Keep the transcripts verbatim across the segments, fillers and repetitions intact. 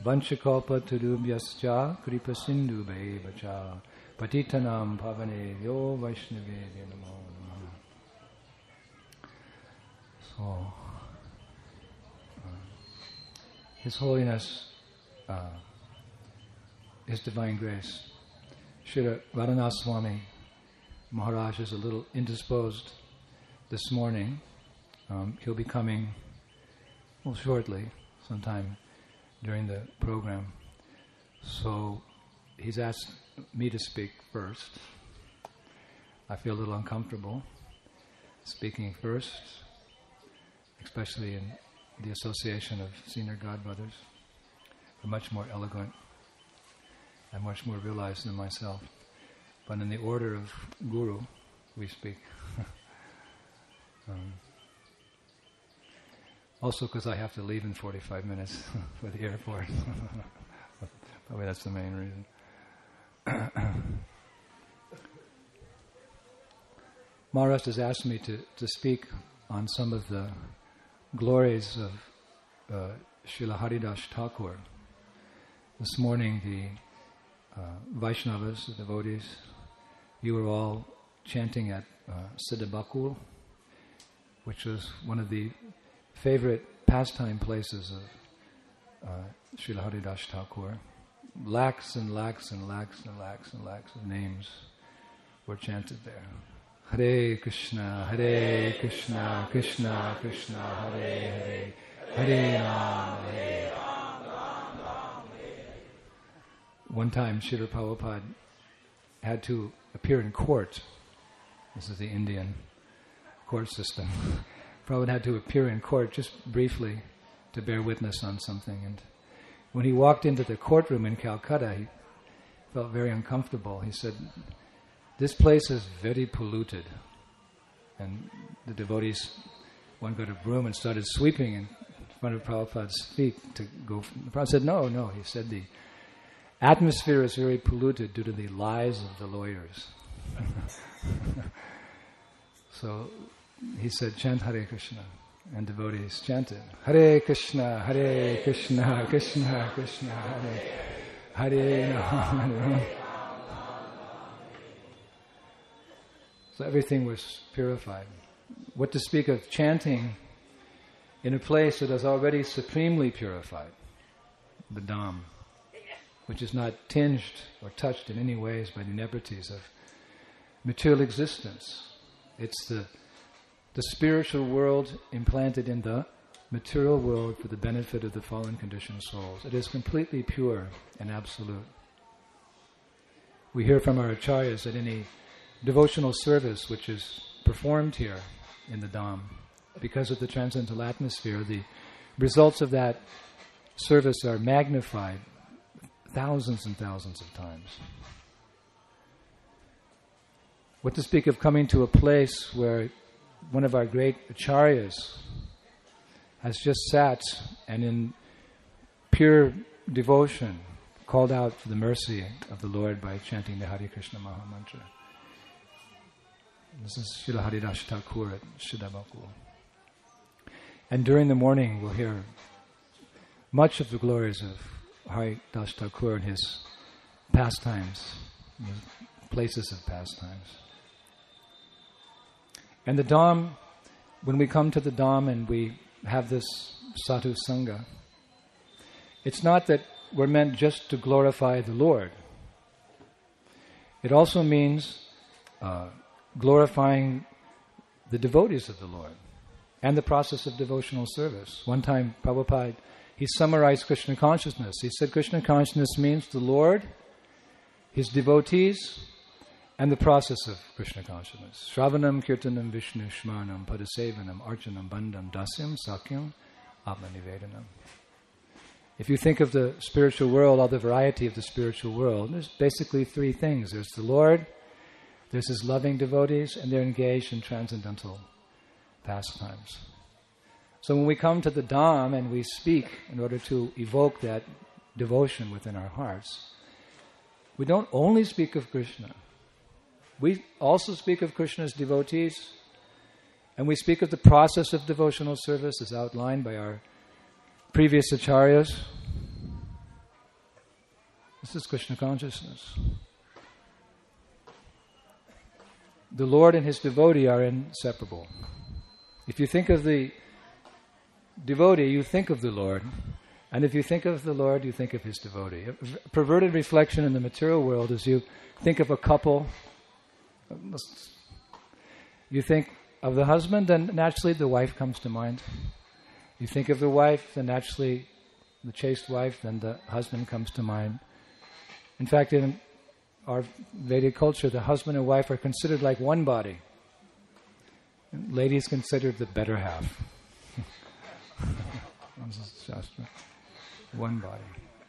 Vanchakalpa tarubhyascha kripa sindhu bhaivacha patitanam pavane yo vaishnavya namo namaha. So, uh, His Holiness, uh, His Divine Grace, Srila Radhanath Swami Maharaj is a little indisposed this morning. Um, he'll be coming, well, shortly, sometime during the program. So he's asked me to speak first. I feel a little uncomfortable speaking first, especially in the association of senior godbrothers. They're much more eloquent and much more realized than myself. But in the order of Guru, we speak. um, also because I have to leave in forty-five minutes for the airport. Probably that's the main reason. Maharaj has asked me to, to speak on some of the glories of uh, Srila Haridas Thakur. This morning the uh, Vaishnavas, the devotees, you were all chanting at uh, Siddhabakul, which was one of the favorite pastime places of uh, Srila Haridas Thakur. Lakhs and lakhs and lakhs and lakhs and lakhs of names were chanted there. Hare Krishna, Hare Krishna, Krishna Krishna, Hare Hare, Hare Ram, Hare Ram, Ram Ram, Hare. One time Srila Prabhupada had to appear in court. This is the Indian court system. Prabhupada had to appear in court just briefly to bear witness on something. And when he walked into the courtroom in Calcutta, he felt very uncomfortable. He said, "This place is very polluted." And the devotees, one got a broom and started sweeping in front of Prabhupada's feet to go. Prabhupada said, no, no. He said, the atmosphere is very polluted due to the lies of the lawyers. So he said, chant Hare Krishna. And devotees chanted, Hare Krishna, Hare Krishna, Krishna Krishna, Hare Hare Ram. So everything was purified. What to speak of chanting in a place that is already supremely purified, the Dham, which is not tinged or touched in any ways by the inebrities of material existence. It's the the spiritual world implanted in the material world for the benefit of the fallen conditioned souls. It is completely pure and absolute. We hear from our acharyas that any devotional service which is performed here in the Dham, because of the transcendental atmosphere, the results of that service are magnified thousands and thousands of times. What to speak of coming to a place where one of our great acharyas has just sat and in pure devotion called out for the mercy of the Lord by chanting the Hare Krishna Maha Mantra. This is Srila Haridas Thakur at Siddhabakul. And during the morning we'll hear much of the glories of Haridas Thakur and his pastimes, his places of pastimes. And the Dham, when we come to the Dham and we have this Sadhu Sangha, it's not that we're meant just to glorify the Lord. It also means uh, glorifying the devotees of the Lord and the process of devotional service. One time, Prabhupada, he summarized Krishna consciousness. He said Krishna consciousness means the Lord, His devotees, and the process of Krishna consciousness. Shravanam, Kirtanam, Vishnu, Shmarnam, Padasevanam, Archanam, Bandham, Dasyam, Sakyam, Atmanivedanam. If you think of the spiritual world, all the variety of the spiritual world, there's basically three things. There's the Lord, there's His loving devotees, and they're engaged in transcendental pastimes. So when we come to the Dham and we speak in order to evoke that devotion within our hearts, we don't only speak of Krishna. We also speak of Krishna's devotees, and we speak of the process of devotional service as outlined by our previous acharyas. This is Krishna consciousness. The Lord and His devotee are inseparable. If you think of the devotee, you think of the Lord. And if you think of the Lord, you think of His devotee. A perverted reflection in the material world is you think of a couple. You think of the husband, then naturally the wife comes to mind. You think of the wife, then naturally the chaste wife, then the husband comes to mind. In fact, in our Vedic culture, the husband and wife are considered like one body. And ladies considered the better half. Shastra. One body.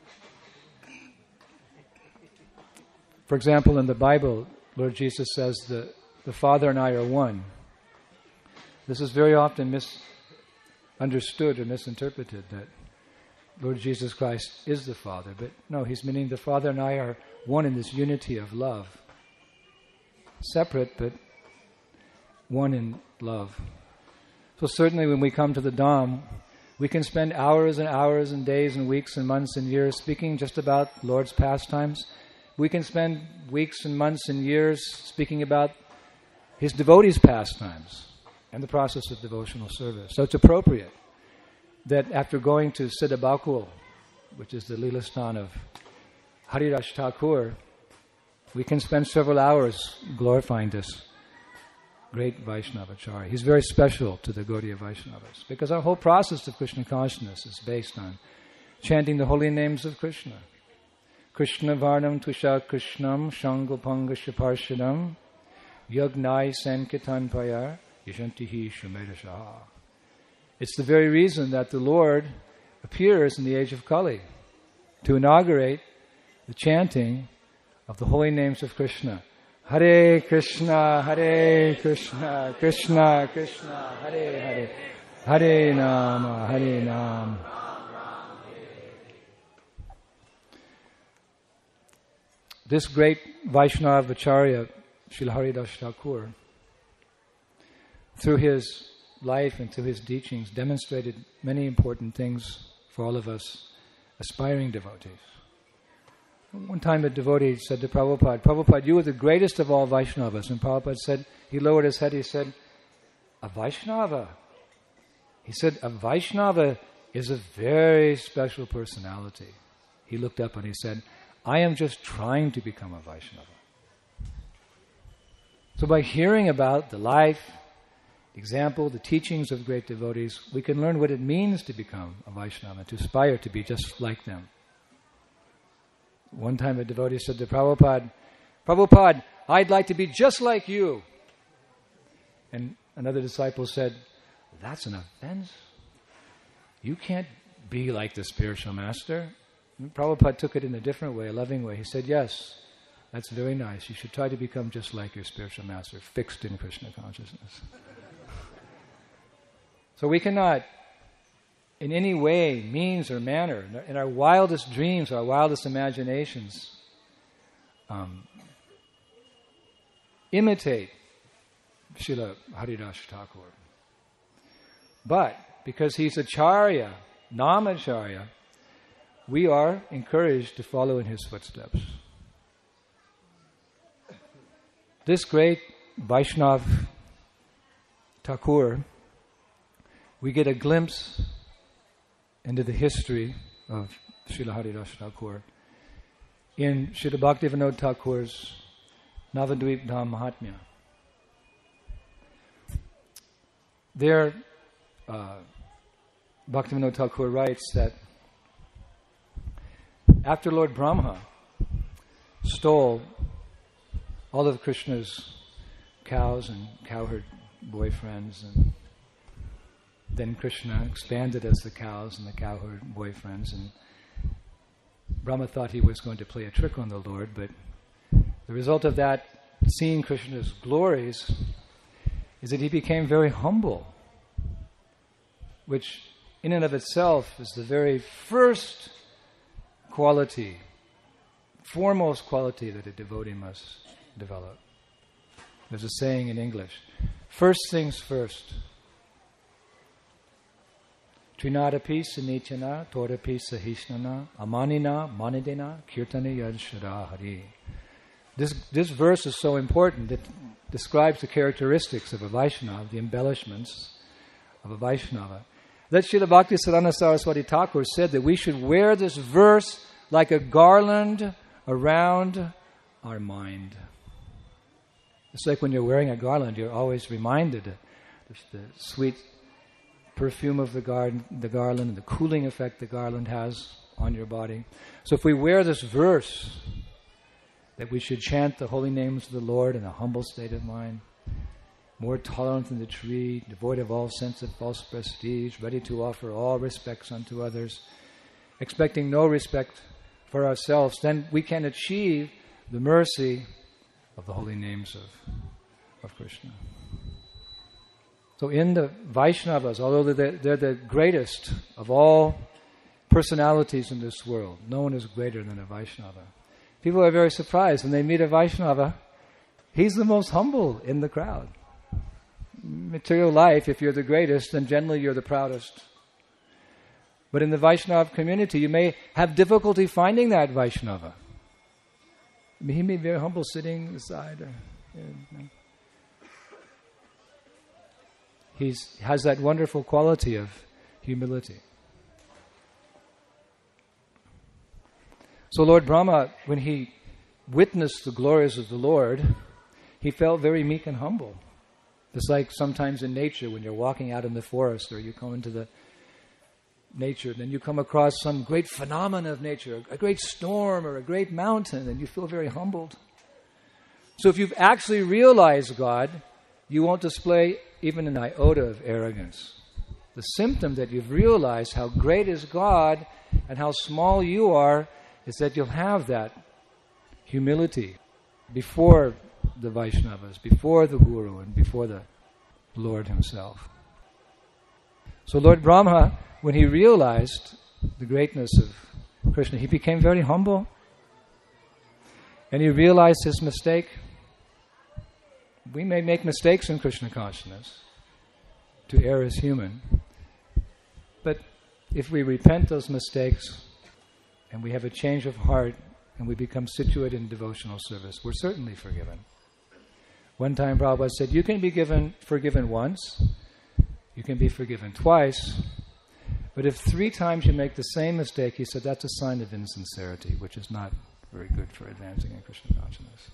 For example, in the Bible, Lord Jesus says that the Father and I are one. This is very often misunderstood or misinterpreted, that Lord Jesus Christ is the Father. But no, He's meaning the Father and I are one in this unity of love. Separate, but one in love. So certainly when we come to the Dham, we can spend hours and hours and days and weeks and months and years speaking just about Lord's pastimes. We can spend weeks and months and years speaking about His devotees' pastimes and the process of devotional service. So it's appropriate that after going to Siddha Bakul, which is the Leelastan of Haridas Thakur, we can spend several hours glorifying this great Vaishnavacharya. He's very special to the Gaudiya Vaishnavas because our whole process of Krishna consciousness is based on chanting the holy names of Krishna. Krishna Varnam Tusha Krishnam Shangopanga Shaparshadam Yagnai Sankirtan Payar Yashantihi Shumedashaha. It's the very reason that the Lord appears in the age of Kali to inaugurate the chanting of the holy names of Krishna. Hare Krishna, Hare Krishna, Krishna Krishna, Hare Hare, Hare Nama, Hare Nama. This great Vaishnava Acharya, Srila Haridas Thakur, through his life and through his teachings, demonstrated many important things for all of us aspiring devotees. One time a devotee said to Prabhupada, Prabhupada, you are the greatest of all Vaishnavas. And Prabhupada said, he lowered his head, he said, a Vaishnava? He said, a Vaishnava is a very special personality. He looked up and he said, I am just trying to become a Vaishnava. So by hearing about the life, example, the teachings of great devotees, we can learn what it means to become a Vaishnava, to aspire to be just like them. One time a devotee said to Prabhupada, Prabhupada, I'd like to be just like you. And another disciple said, that's an offense. You can't be like the spiritual master. And Prabhupada took it in a different way, a loving way. He said, yes, that's very nice. You should try to become just like your spiritual master, fixed in Krishna consciousness. So we cannot, in any way, means or manner, in our wildest dreams, our wildest imaginations, um, imitate Srila Haridas Thakur. But because he's Acharya, Namacharya, we are encouraged to follow in his footsteps. This great Vaishnav Thakur, we get a glimpse into the history of Srila Haridas Thakur in Srila Bhaktivinoda Thakur's Navadvip Dham Mahatmya. There, uh, Bhaktivinoda Thakur writes that after Lord Brahma stole all of Krishna's cows and cowherd boyfriends, and then Krishna expanded as the cows and the cowherd boyfriends, and Brahma thought he was going to play a trick on the Lord, but the result of that, seeing Krishna's glories, is that he became very humble, which in and of itself is the very first quality, foremost quality that a devotee must develop. There's a saying in English, first things first. Trinadapi Sanichana, Todapi Sahishnana, Amanina, Manidena, Kirtani Yadshara Hari. This, this verse is so important. It describes the characteristics of a Vaishnava, the embellishments of a Vaishnava. That Srila Bhaktisarana Saraswati Thakur said that we should wear this verse like a garland around our mind. It's like when you're wearing a garland, you're always reminded of the sweet perfume of the, garden, the garland and the cooling effect the garland has on your body. So if we wear this verse, that we should chant the holy names of the Lord in a humble state of mind, more tolerant than the tree, devoid of all sense of false prestige, ready to offer all respects unto others, expecting no respect for ourselves, then we can achieve the mercy of the holy names of, of Krishna. So in the Vaishnavas, although they're, they're the greatest of all personalities in this world, no one is greater than a Vaishnava. People are very surprised when they meet a Vaishnava. He's the most humble in the crowd. Material life, if you're the greatest, then generally you're the proudest. But in the Vaishnava community, you may have difficulty finding that Vaishnava. I mean, he may be very humble, sitting aside. Or, you know. He has that wonderful quality of humility. So Lord Brahma, when he witnessed the glories of the Lord, he felt very meek and humble. It's like sometimes in nature when you're walking out in the forest or you come into the nature, then you come across some great phenomenon of nature, a great storm or a great mountain, and you feel very humbled. So if you've actually realized God, you won't display even an iota of arrogance. The symptom that you've realized how great is God and how small you are is that you'll have that humility before the Vaishnavas, before the Guru, and before the Lord himself. So Lord Brahma, when he realized the greatness of Krishna, he became very humble. And he realized his mistake. We may make mistakes in Krishna consciousness. To err is human. But if we repent those mistakes and we have a change of heart and we become situated in devotional service, we're certainly forgiven. One time Prabhupada said, you can be given, forgiven once, you can be forgiven twice, but if three times you make the same mistake, he said, that's a sign of insincerity, which is not very good for advancing in Krishna consciousness.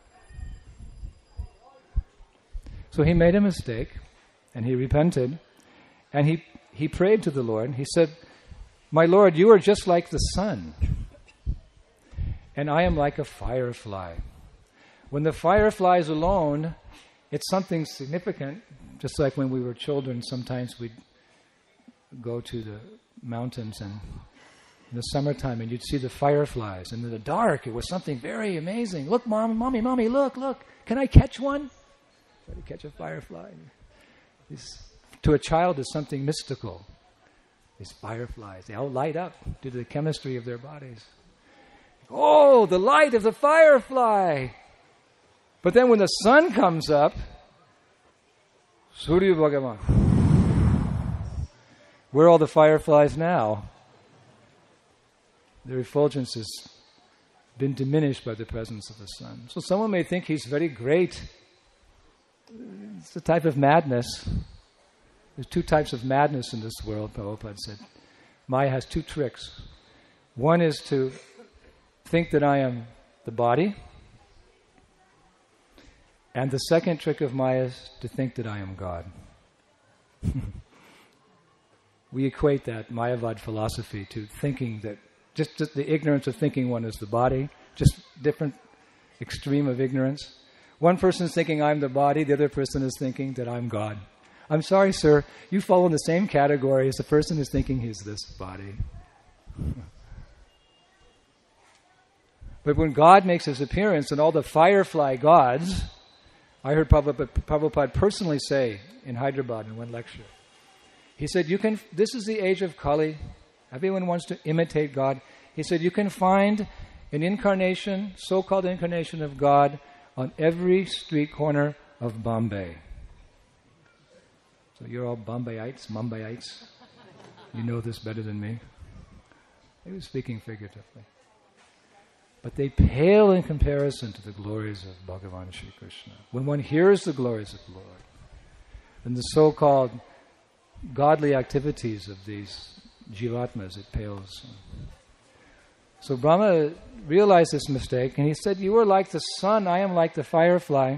So he made a mistake, and he repented, and he, he prayed to the Lord. He said, my Lord, you are just like the sun, and I am like a firefly. When the firefly is alone, it's something significant, just like when we were children, sometimes we'd go to the mountains and in the summertime and you'd see the fireflies, and in the dark it was something very amazing. Look, mom, mommy, mommy, look, look, can I catch one? Try to catch a firefly. This, to a child, is something mystical. These fireflies, they all light up due to the chemistry of their bodies. Oh, the light of the firefly! But then when the sun comes up, Surya Bhagavan, where are all the fireflies now? Their effulgence has been diminished by the presence of the sun. So someone may think he's very great. It's a type of madness. There's two types of madness in this world, Prabhupada said. Maya has two tricks. One is to think that I am the body, and the second trick of Maya is to think that I am God. We equate that Mayavad philosophy to thinking that, just, just the ignorance of thinking one is the body, just different extreme of ignorance. One person is thinking I'm the body, the other person is thinking that I'm God. I'm sorry, sir, you fall in the same category as the person who's thinking he's this body. But when God makes his appearance and all the firefly gods, I heard Prabhupada, Prabhupada personally say in Hyderabad in one lecture, he said, "You can. This is the age of Kali. Everyone wants to imitate God." He said, you can find an incarnation, so-called incarnation of God, on every street corner of Bombay. So you're all Bombayites, Mumbaiites. You know this better than me. He was speaking figuratively. But they pale in comparison to the glories of Bhagavan Sri Krishna. When one hears the glories of the Lord, then the so-called godly activities of these jivatmas, it pales. So Brahma realized this mistake, and he said, you are like the sun, I am like the firefly.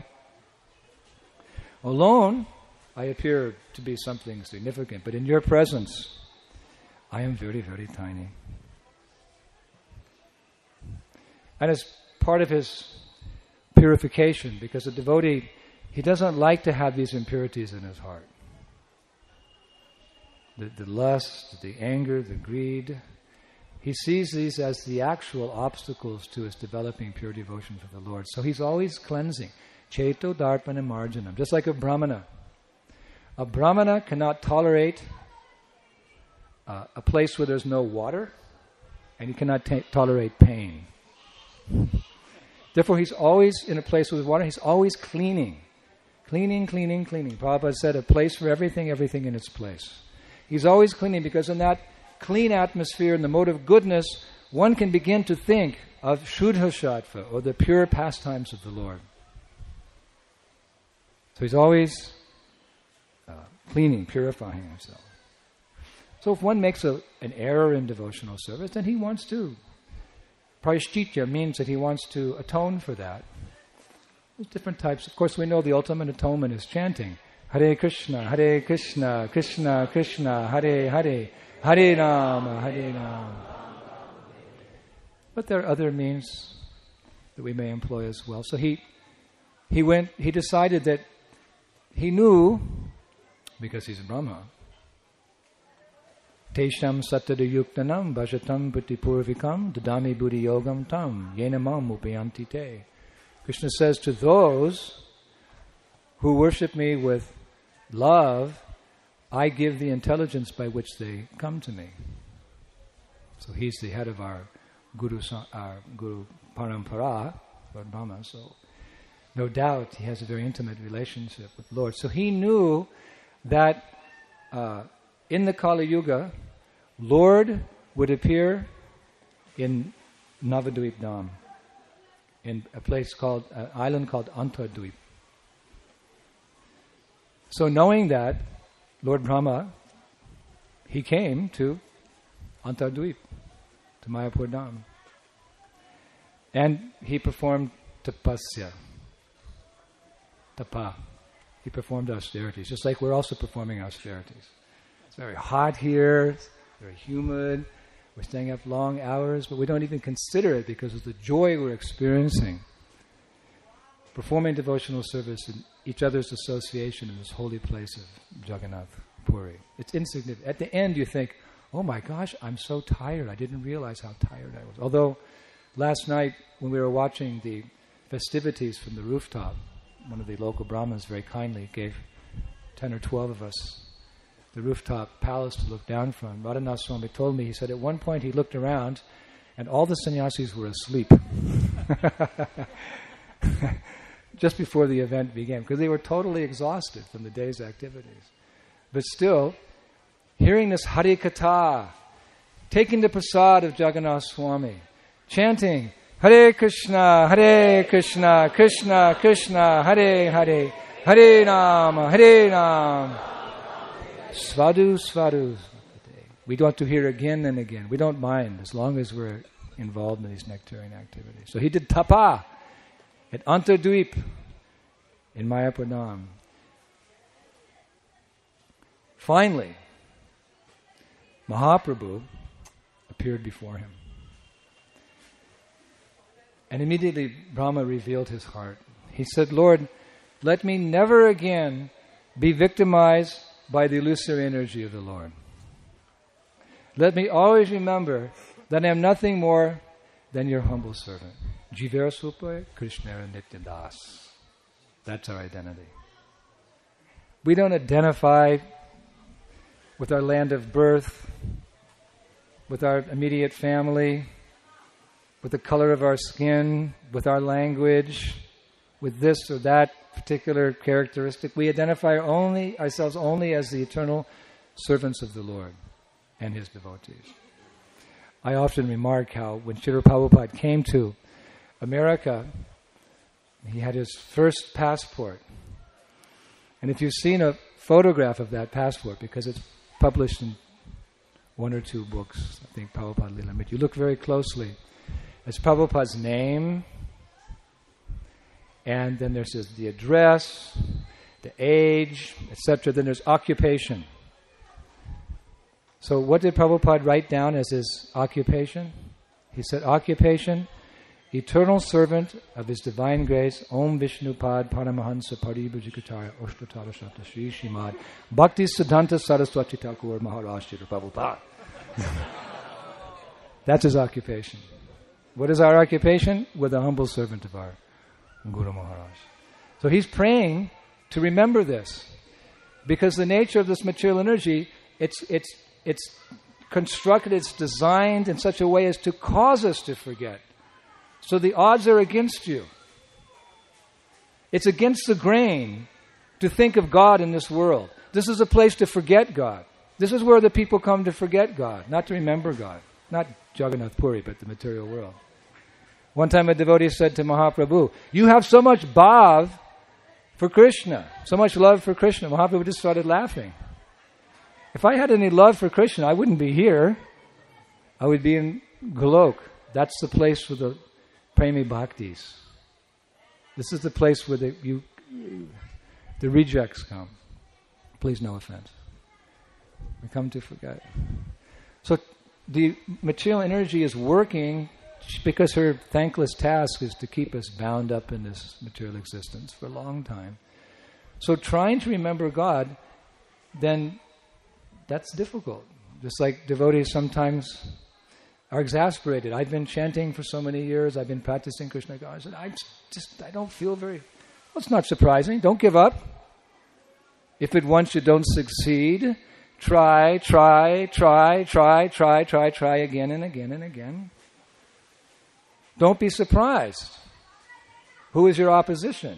Alone, I appear to be something significant, but in your presence, I am very, very tiny. And as part of his purification, because a devotee, he doesn't like to have these impurities in his heart. The, the lust, the anger, the greed. He sees these as the actual obstacles to his developing pure devotion to the Lord. So he's always cleansing. Cheto darpana marjanam. Just like a brahmana. A brahmana cannot tolerate uh, a place where there's no water, and he cannot ta- tolerate pain. Therefore, he's always in a place with water. He's always cleaning. Cleaning, cleaning, cleaning. Prabhupada said, a place for everything, everything in its place. He's always cleaning, because in that clean atmosphere, in the mode of goodness, one can begin to think of Shuddha Sattva, or the pure pastimes of the Lord. So he's always uh, cleaning, purifying himself. So if one makes a, an error in devotional service, then he wants to. Prayaschitta means that he wants to atone for that. There's different types. Of course, we know the ultimate atonement is chanting. Hare Krishna, Hare Krishna, Krishna Krishna, Hare Hare, Hare Rama, Hare Rama. But there are other means that we may employ as well. So he he went, he decided that he knew, because he's a Brahma, Tesham sattva yuktanam bhajatam putipurvikam dadami buddhi yogam tam yenamam upayanti te. Krishna says, to those who worship me with love, I give the intelligence by which they come to me. So he's the head of our Guru, our Guru Parampara, Lord Brahma. So no doubt he has a very intimate relationship with the Lord. So he knew that uh, in the Kali Yuga, Lord would appear in Navadvip Dham, in a place called, an island called Antardvip. So knowing that, Lord Brahma, he came to Antardvip, to Mayapur Dham. And he performed tapasya, tapa. He performed austerities, just like we're also performing austerities. It's very hot here, it's very humid, we're staying up long hours, but we don't even consider it because of the joy we're experiencing. Performing devotional service in each other's association in this holy place of Jagannath Puri. It's insignificant. At the end you think, oh my gosh, I'm so tired. I didn't realize how tired I was. Although last night when we were watching the festivities from the rooftop, one of the local Brahmins very kindly gave ten or twelve of us the rooftop palace to look down from. Radhanath Swami told me, he said at one point he looked around and all the sannyasis were asleep. Just before the event began, because they were totally exhausted from the day's activities. But still, hearing this Hari Katha, taking the prasad of Jagannath Swami, chanting, Hare Krishna, Hare Krishna, Krishna Krishna, Hare Hare, Hare Rama, Hare Rama. Svadhu, Svadhu. We don't have to hear again and again. We don't mind as long as we're involved in these nectarian activities. So he did tapa at Antardvip in Mayapur Dham. Finally, Mahaprabhu appeared before him. And immediately Brahma revealed his heart. He said, Lord, let me never again be victimized by the illusory energy of the Lord. Let me always remember that I am nothing more than your humble servant. Jivera Supa Krishnara Nityadas. That's our identity. We don't identify with our land of birth, with our immediate family, with the color of our skin, with our language, with this or that particular characteristic. We identify only ourselves only as the eternal servants of the Lord. and his devotees. I often remark how when Srila Prabhupada came to America, he had his first passport. And if you've seen a photograph of that passport, because it's published in one or two books, I think Prabhupada Leela, but you look very closely, it's Prabhupada's name, and then there's his, the address, the age, et cetera. Then there's occupation. So what did Prabhupada write down as his occupation? He said, occupation, eternal servant of His Divine Grace, Om Vishnupad Paramahansa Paribhajikacharya Oshtatara Shata Shri Shrimad Bhakti Siddhanta Saraswati Thakur Maharaj Srila Prabhupada. That's his occupation. What is our occupation? We're the humble servant of our Guru Maharaj. So he's praying to remember this, because the nature of this material energy, it's it's it's constructed, it's designed in such a way as to cause us to forget. So the odds are against you. It's against the grain to think of God in this world. This is a place to forget God. This is where the people come to forget God, not to remember God. Not Jagannath Puri, but the material world. One time a devotee said to Mahaprabhu, you have so much bhav for Krishna, so much love for Krishna. Mahaprabhu just started laughing. If I had any love for Krishna, I wouldn't be here. I would be in Golok. That's the place for the Premi Bhaktis. This is the place where the, you, the rejects come. Please, no offense. We come to forget. So the material energy is working because her thankless task is to keep us bound up in this material existence for a long time. So trying to remember God, then that's difficult. Just like devotees sometimes are exasperated. I've been chanting for so many years. I've been practicing Krishna consciousness. I just, I don't feel very... Well, it's not surprising. Don't give up. If at once you don't succeed, try, try, try, try, try, try, try again and again and again. Don't be surprised. Who is your opposition?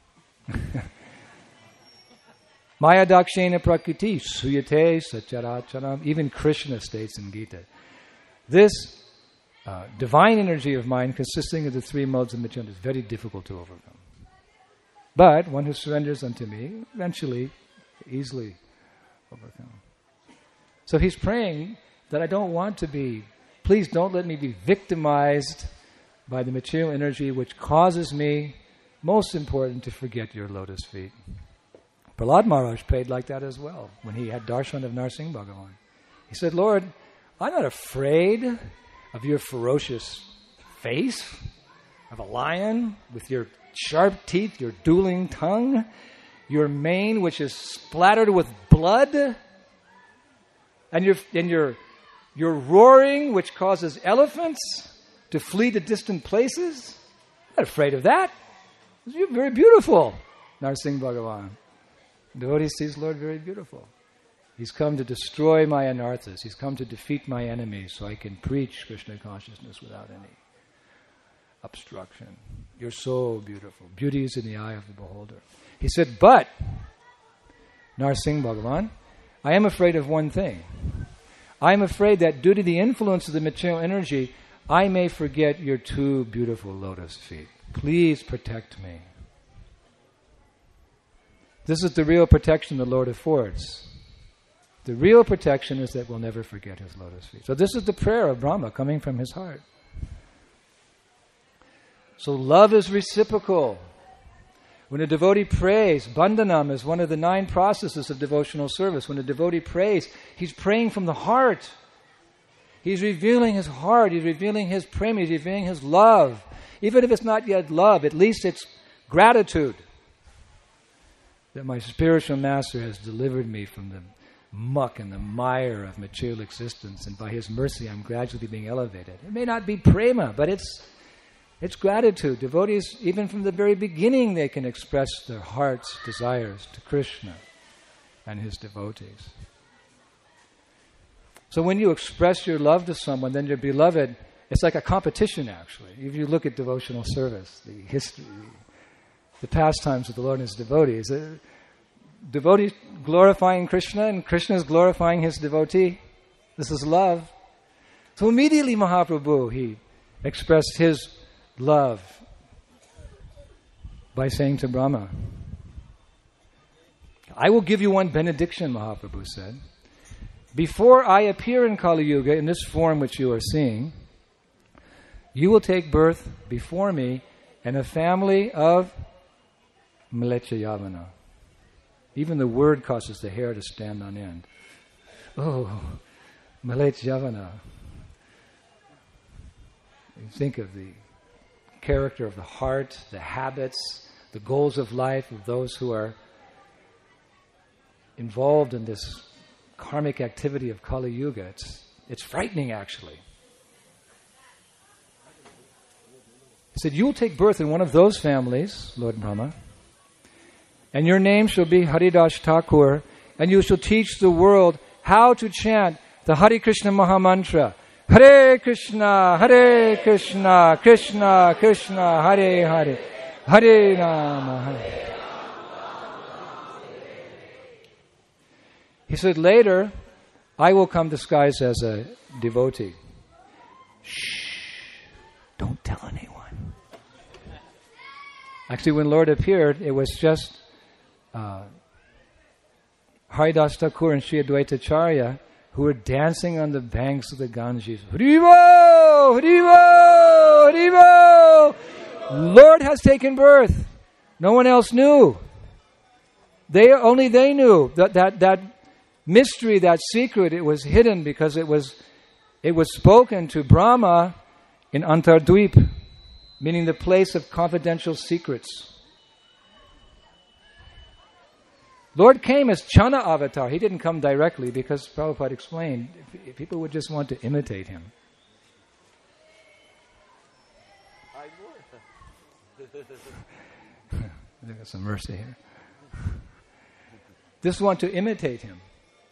Maya dakshena prakriti suyate sacharacharam. Even Krishna states in Gita, this uh, divine energy of mind consisting of the three modes of material is very difficult to overcome. But one who surrenders unto me, eventually, easily overcome. So he's praying that I don't want to be, please don't let me be victimized by the material energy which causes me, most important, to forget your lotus feet. Prahlad Maharaj prayed like that as well when he had darshan of Narsingh Bhagavan. He said, Lord, I'm not afraid of your ferocious face, of a lion with your sharp teeth, your dueling tongue, your mane which is splattered with blood, and your and your your roaring which causes elephants to flee to distant places. I'm not afraid of that. You're very beautiful, Narsingh Bhagavan. The devotee sees Lord very beautiful. He's come to destroy my anarthas. He's come to defeat my enemies so I can preach Krishna consciousness without any obstruction. You're so beautiful. Beauty is in the eye of the beholder. He said, but, Narsingh Bhagavan, I am afraid of one thing. I am afraid that due to the influence of the material energy, I may forget your two beautiful lotus feet. Please protect me. This is the real protection the Lord affords. The real protection is that we'll never forget his lotus feet. So this is the prayer of Brahma coming from his heart. So love is reciprocal. When a devotee prays, bandhanam is one of the nine processes of devotional service. When a devotee prays, he's praying from the heart. He's revealing his heart. He's revealing his prema. He's revealing his love. Even if it's not yet love, at least it's gratitude that my spiritual master has delivered me from the muck and the mire of material existence, and by his mercy I'm gradually being elevated. It may not be prema, but it's it's gratitude. Devotees, even from the very beginning, they can express their heart's desires to Krishna and his devotees. So when you express your love to someone, then your beloved, it's like a competition actually. If you look at devotional service, the history, the pastimes of the Lord and his devotees, devotee glorifying Krishna and Krishna is glorifying his devotee. This is love. So immediately Mahaprabhu, he expressed his love by saying to Brahma, I will give you one benediction, Mahaprabhu said. Before I appear in Kali Yuga, in this form which you are seeing, you will take birth before me in a family of Mleccha Yavana. Even the word causes the hair to stand on end. Oh, Mleccha Yavana. You think of the character of the heart, the habits, the goals of life of those who are involved in this karmic activity of Kali Yuga. It's, it's frightening, actually. He said, you will take birth in one of those families, Lord Brahma, and your name shall be Haridas Thakur, and you shall teach the world how to chant the Hare Krishna Mahamantra. Hare Krishna, Hare Krishna, Krishna Krishna, Hare Hare, Hare Rama, Hare. He said, later, I will come disguised as a devotee. Shh, don't tell anyone. Actually, when Lord appeared, it was just uh, Haridas Thakur and Sri Advaitacharya who were dancing on the banks of the Ganges. Haribo! Haribo! Haribo! Lord has taken birth. No one else knew. They only they knew that that that mystery, that secret. It was hidden because it was it was spoken to Brahma in Antardvip, meaning the place of confidential secrets. Lord came as Channa avatar. He didn't come directly because Prabhupada explained if, if people would just want to imitate him. There's some mercy here. Just want to imitate him.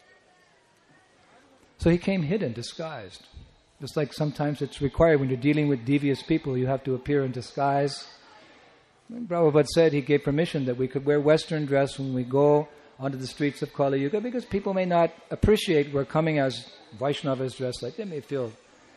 So he came hidden, disguised. Just like sometimes it's required when you're dealing with devious people, you have to appear in disguise. When Prabhupada said he gave permission that we could wear Western dress when we go onto the streets of Kali Yuga because people may not appreciate we're coming as Vaishnavas dressed like they may feel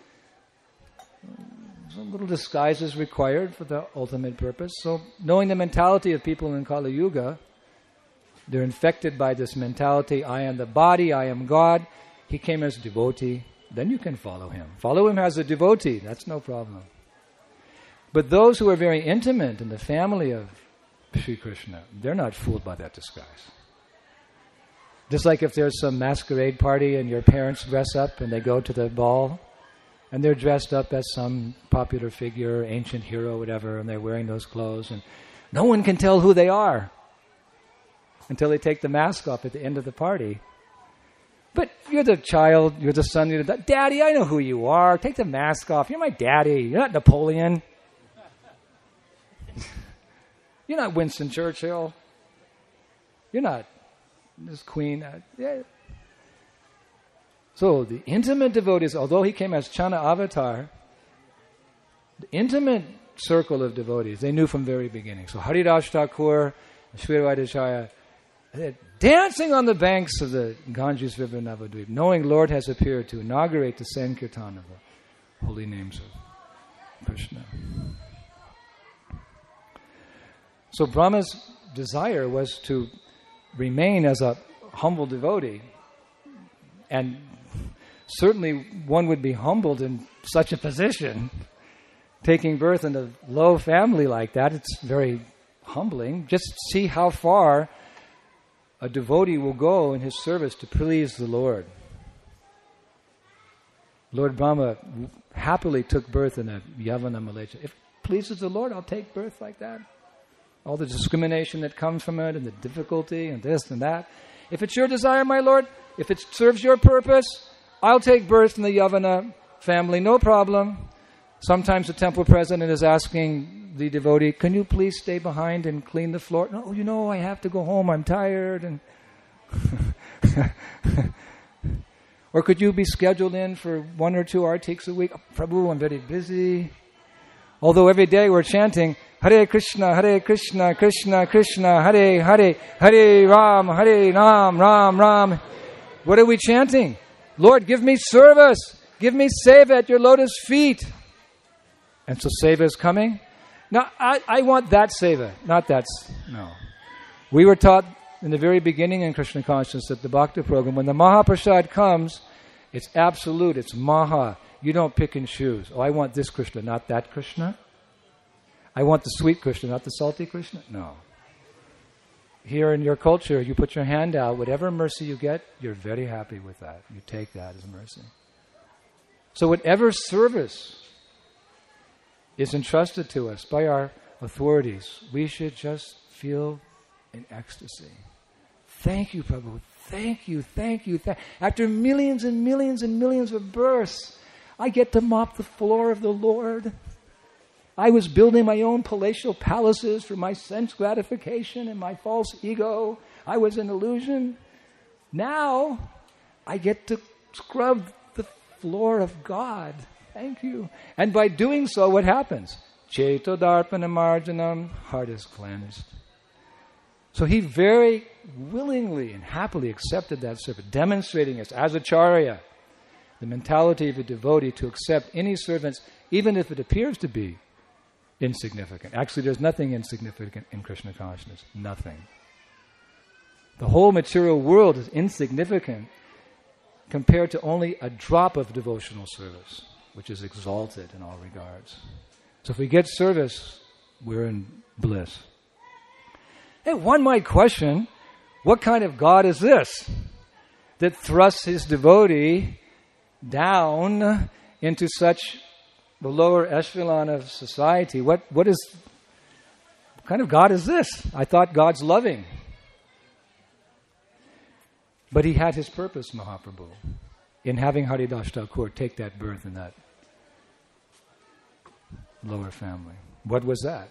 some little disguise is required for the ultimate purpose. So knowing the mentality of people in Kali Yuga, they're infected by this mentality, I am the body, I am God. He came as a devotee. Then you can follow him. Follow him as a devotee. That's no problem. But those who are very intimate in the family of Sri Krishna, they're not fooled by that disguise. Just like if there's some masquerade party and your parents dress up and they go to the ball and they're dressed up as some popular figure, ancient hero, whatever, and they're wearing those clothes and no one can tell who they are until they take the mask off at the end of the party. But you're the child, you're the son, you're the daddy, I know who you are. Take the mask off. You're my daddy. You're not Napoleon. You're not Winston Churchill. You're not this queen. Uh, yeah. So the intimate devotees, although he came as Channa avatar, the intimate circle of devotees, they knew from very beginning. So Haridas Thakur, Sri Advaitacharya, they're dancing on the banks of the Ganges River Navadvip, knowing Lord has appeared to inaugurate the Sankirtan of the holy names of Krishna. So Brahma's desire was to remain as a humble devotee, and certainly one would be humbled in such a position. Taking birth in a low family like that, it's very humbling. Just see how far a devotee will go in his service to please the Lord. Lord Brahma happily took birth in a Yavana Mleccha. If it pleases the Lord, I'll take birth like that. All the discrimination that comes from it and the difficulty and this and that. If it's your desire, my Lord, if it serves your purpose, I'll take birth in the Yavana family, no problem. Sometimes the temple president is asking the devotee, can you please stay behind and clean the floor? No, you know, I have to go home, I'm tired. And or could you be scheduled in for one or two artiks a week? Oh, Prabhu, I'm very busy. Although every day we're chanting, Hare Krishna, Hare Krishna, Krishna Krishna, Hare Hare, Hare Ram, Hare Ram, Ram Ram. What are we chanting? Lord, give me service. Give me seva at your lotus feet. And so seva is coming. Now, I, I want that seva, not that. No. We were taught in the very beginning in Krishna consciousness that the Bhakti program, when the Mahaprasad comes, it's absolute, it's Maha. You don't pick and choose. Oh, I want this Krishna, not that Krishna. I want the sweet Krishna, not the salty Krishna. No. Here in your culture, you put your hand out, whatever mercy you get, you're very happy with that. You take that as mercy. So whatever service is entrusted to us by our authorities, we should just feel in ecstasy. Thank you, Prabhu. Thank you, thank you. Th- After millions and millions and millions of births, I get to mop the floor of the Lord. I was building my own palatial palaces for my sense gratification and my false ego. I was an illusion. Now, I get to scrub the floor of God. Thank you. And by doing so, what happens? Cheto darpana marjanam, heart is cleansed. So he very willingly and happily accepted that service, demonstrating us as Acharya, the mentality of a devotee to accept any servants, even if it appears to be insignificant. Actually, there's nothing insignificant in Krishna consciousness. Nothing. The whole material world is insignificant compared to only a drop of devotional service, which is exalted in all regards. So if we get service, we're in bliss. Hey, one might question, what kind of God is this that thrusts his devotee down into such the lower echelon of society? What what is what kind of God is this? I thought God's loving. But he had his purpose, Mahaprabhu, in having Haridas Thakur take that birth in that lower family. What was that?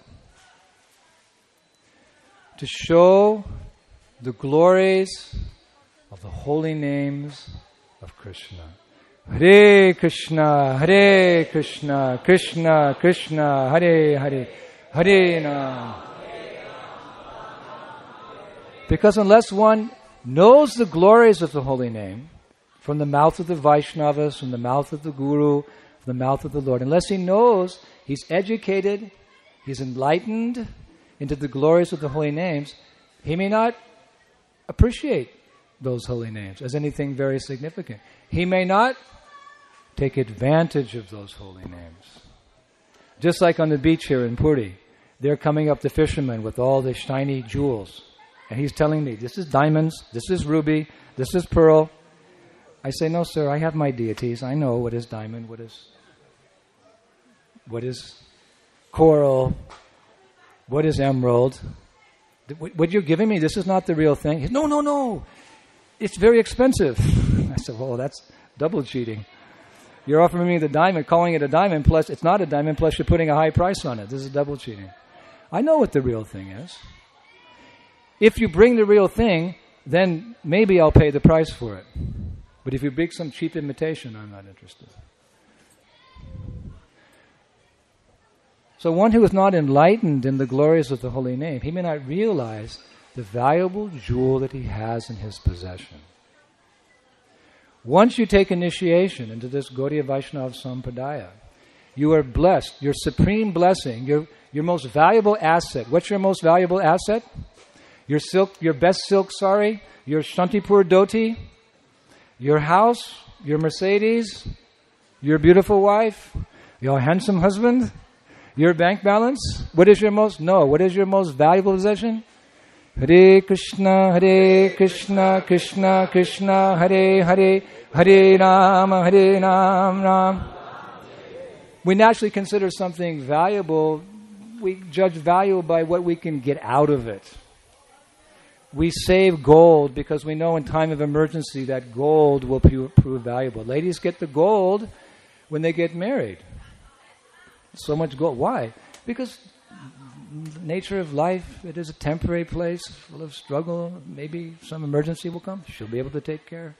To show the glories of the holy names of Krishna. Hare Krishna, Hare Krishna, Krishna Krishna, Hare Hare, Hare Nam. Because unless one knows the glories of the holy name, from the mouth of the Vaishnavas, from the mouth of the Guru, from the mouth of the Lord, unless he knows, he's educated, he's enlightened into the glories of the holy names, he may not appreciate those holy names as anything very significant. He may not take advantage of those holy names. Just like on the beach here in Puri, they're coming up the fishermen with all the shiny jewels. And he's telling me, this is diamonds, this is ruby, this is pearl. I say, no, sir, I have my deities. I know what is diamond, what is, what is coral, what is emerald. What you're giving me, this is not the real thing. He said, no, no, no. It's very expensive. I said, well, that's double cheating. You're offering me the diamond, calling it a diamond, plus it's not a diamond, plus you're putting a high price on it. This is double cheating. I know what the real thing is. If you bring the real thing, then maybe I'll pay the price for it. But if you bring some cheap imitation, I'm not interested. So one who is not enlightened in the glories of the holy name, he may not realize the valuable jewel that he has in his possession. Once you take initiation into this Gaudiya Vaishnava Sampradaya, you are blessed. Your supreme blessing, your, your most valuable asset. What's your most valuable asset? Your silk, your best silk sari, your Shantipur dhoti, your house, your Mercedes, your beautiful wife, your handsome husband, your bank balance. What is your most, no, what is your most valuable possession? Hare Krishna, Hare Krishna, Krishna Krishna, Hare Hare, Hare Rama, Hare Ram, Ram. We naturally consider something valuable. We judge value by what we can get out of it. We save gold because we know in time of emergency that gold will prove valuable. Ladies get the gold when they get married. So much gold. Why? Because the nature of life, it is a temporary place full of struggle. Maybe some emergency will come. She'll be able to take care.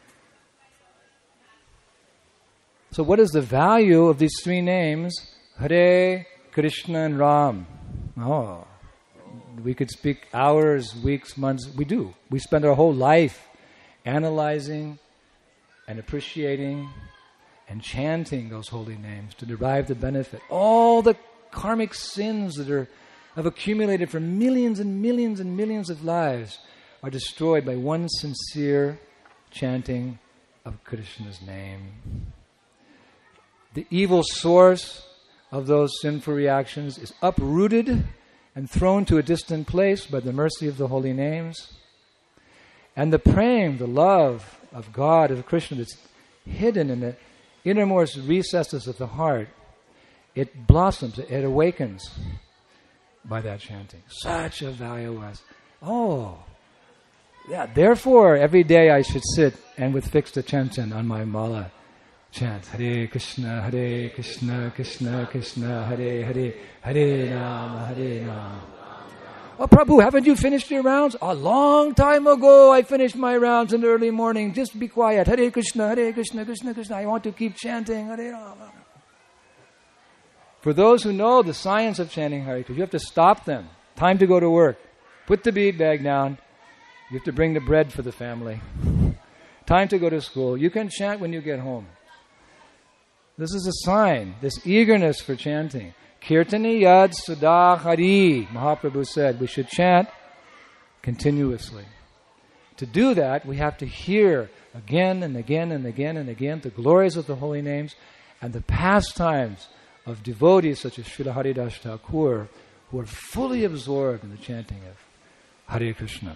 So what is the value of these three names? Hare, Krishna, and Ram. Oh, we could speak hours, weeks, months. We do. We spend our whole life analyzing and appreciating and chanting those holy names to derive the benefit. All the karmic sins that are have accumulated for millions and millions and millions of lives are destroyed by one sincere chanting of Krishna's name. The evil source of those sinful reactions is uprooted and thrown to a distant place by the mercy of the holy names. And the prem, the love of God, of Krishna that's hidden in the innermost recesses of the heart, it blossoms, it awakens by that chanting. Such a value was. Oh, yeah, therefore every day I should sit and with fixed attention on my mala chant Hare Krishna, Hare Krishna, Krishna Krishna, Hare Hare, Hare Rama, Hare Rama. Oh, Prabhu, haven't you finished your rounds? A long time ago I finished my rounds in the early morning. Just be quiet. Hare Krishna, Hare Krishna, Krishna Krishna. I want to keep chanting Hare Rama. For those who know the science of chanting Hare Krishna, you have to stop them. Time to go to work. Put the bead bag down. You have to bring the bread for the family. Time to go to school. You can chant when you get home. This is a sign, this eagerness for chanting. Kirtani yad sada hari, Mahaprabhu said, we should chant continuously. To do that, we have to hear again and again and again and again the glories of the holy names and the pastimes of devotees such as Srila Haridas Thakur, who are fully absorbed in the chanting of Hare Krishna.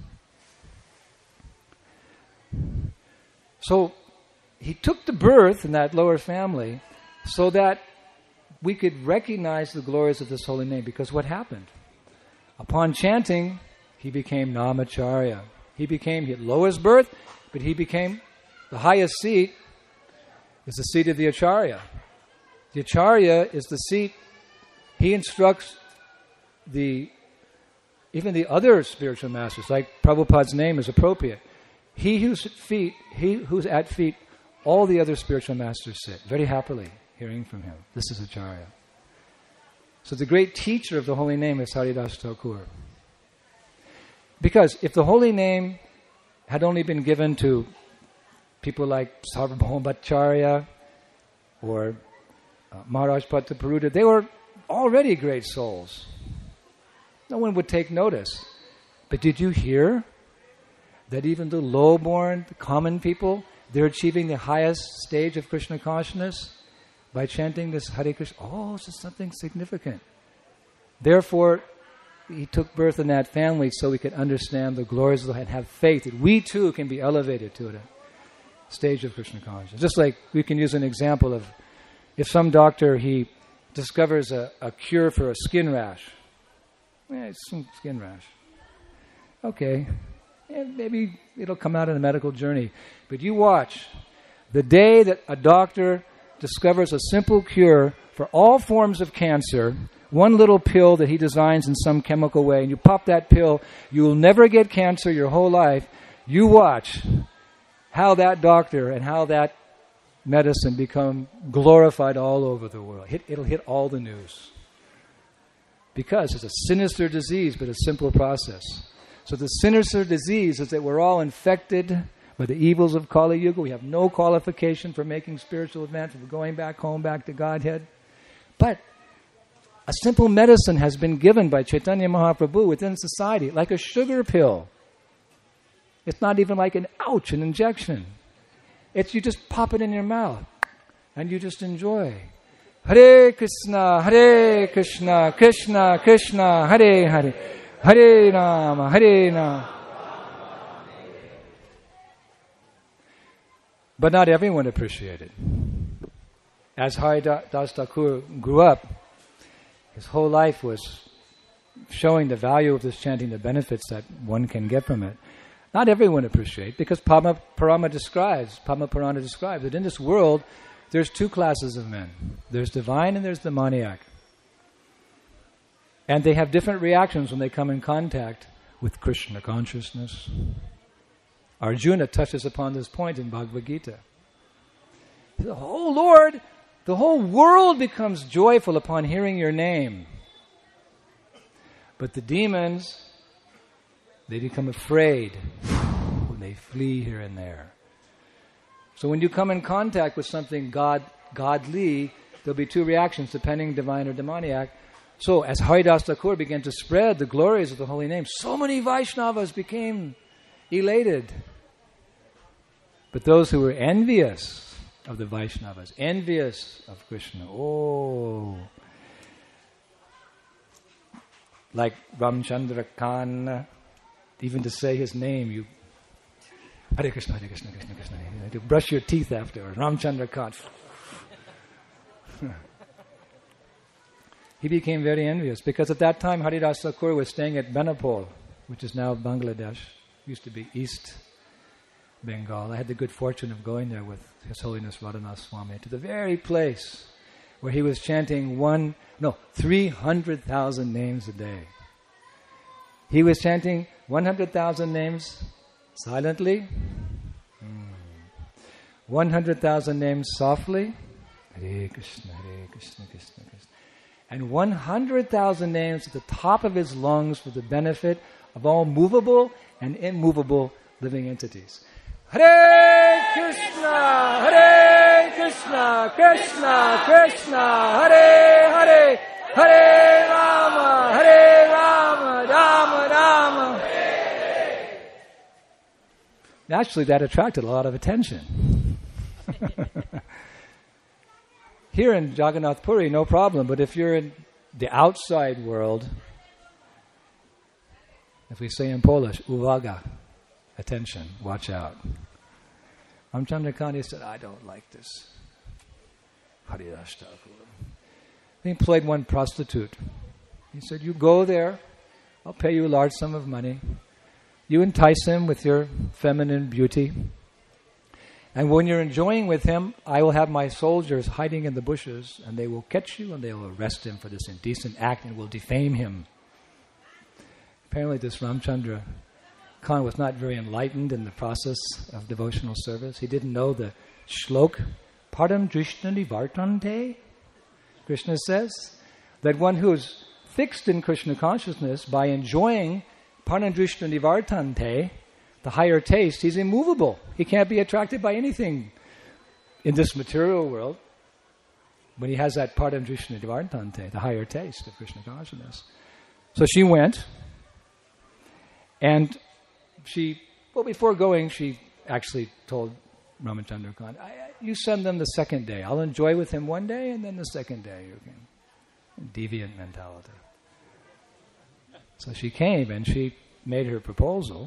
So, he took the birth in that lower family so that we could recognize the glories of this holy name. Because what happened? Upon chanting, he became Namacharya. He became, he had lowest birth, but he became, the highest seat is the seat of the Acharya. The Acharya is the seat, he instructs the, even the other spiritual masters, like Prabhupada's name is appropriate. He who's at feet, he who's at feet, all the other spiritual masters sit very happily, hearing from him. This is Acharya. So the great teacher of the holy name is Haridas Thakur. Because if the holy name had only been given to people like Sarvabhauma Bhattacharya or uh, Maharaj Bhattaparutta, they were already great souls. No one would take notice. But did you hear that even the low-born, the common people, they're achieving the highest stage of Krishna consciousness by chanting this Hare Krishna? Oh, this is something significant. Therefore, he took birth in that family so we could understand the glories of the Lord and have faith that we too can be elevated to a stage of Krishna consciousness. Just like we can use an example of if some doctor, he discovers a, a cure for a skin rash. Yeah, it's some skin rash. Okay. And maybe it'll come out in a medical journey. But you watch. The day that a doctor discovers a simple cure for all forms of cancer, one little pill that he designs in some chemical way, and you pop that pill, you will never get cancer your whole life. You watch how that doctor and how that medicine become glorified all over the world. Hit, it'll hit all the news. Because it's a sinister disease, but a simple process. So the sinister disease is that we're all infected by the evils of Kali Yuga. We have no qualification for making spiritual advancement, for going back home, back to Godhead. But a simple medicine has been given by Chaitanya Mahaprabhu within society, like a sugar pill. It's not even like an ouch, an injection. It's you just pop it in your mouth and you just enjoy. Hare Krishna, Hare Krishna, Krishna Krishna, Hare Hare. Hare Rama, Hare Rama. But not everyone appreciated. As Haridas Thakur grew up, his whole life was showing the value of this chanting, the benefits that one can get from it. Not everyone appreciated, because Padma Purana describes, Padma Purana describes that in this world, there's two classes of men. There's divine and there's demoniac. And they have different reactions when they come in contact with Krishna consciousness. Arjuna touches upon this point in Bhagavad Gita. He says, oh Lord, the whole world becomes joyful upon hearing your name. But the demons, they become afraid when they flee here and there. So when you come in contact with something God, godly, there'll be two reactions, depending divine or demoniac. So as Haridas Thakur began to spread the glories of the holy name, so many Vaishnavas became elated. But those who were envious of the Vaishnavas, envious of Krishna, oh, like Ramchandra Khan, even to say his name, you Hare Krishna, Hare Krishna, Krishna Krishna, you have to brush your teeth afterwards. Ramchandra Khan. He became very envious because at that time Haridas Thakur was staying at Benapole, which is now Bangladesh, used to be East Bengal. I had the good fortune of going there with His Holiness Radhanath Swami to the very place where he was chanting one, no, three hundred thousand names a day. He was chanting one hundred thousand names silently, mm. one hundred thousand names softly, Hare Krishna, Hare Krishna, Krishna Krishna, and one hundred thousand names at the top of his lungs for the benefit of all movable and immovable living entities. Hare Krishna, Hare Krishna, Krishna Krishna, Hare Hare, Hare Rama, Hare Rama, Rama Rama. Naturally, that attracted a lot of attention. Here in Jagannath Puri, no problem. But if you're in the outside world, if we say in Polish, uwaga, attention, watch out. Ramchandra Khan said, I don't like this. Haridas Thakur. He employed one prostitute. He said, you go there, I'll pay you a large sum of money. You entice him with your feminine beauty. And when you're enjoying with him, I will have my soldiers hiding in the bushes, and they will catch you and they will arrest him for this indecent act and will defame him. Apparently this Ramchandra Khan was not very enlightened in the process of devotional service. He didn't know the shlok, Param Drishna Nivartante. Krishna says that one who is fixed in Krishna consciousness, by enjoying Param Drishna Nivartante, the higher taste, he's immovable. He can't be attracted by anything in this material world when he has that Param Drishna Nivartante, the higher taste of Krishna consciousness. So she went, and she, well, before going, she actually told Ramchandra Khan, I, I, you send them the second day. I'll enjoy with him one day, and then the second day you can. Deviant mentality. So she came, and she made her proposal.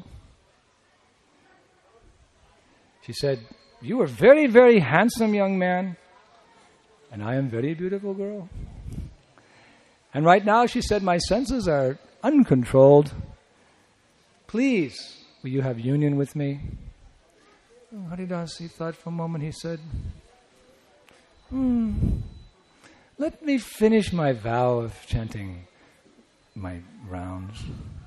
She said, you are very, very handsome young man, and I am very beautiful girl. And right now, she said, my senses are uncontrolled. Please, will you have union with me? Oh, Haridas, he thought for a moment, he said, hmm, let me finish my vow of chanting my rounds.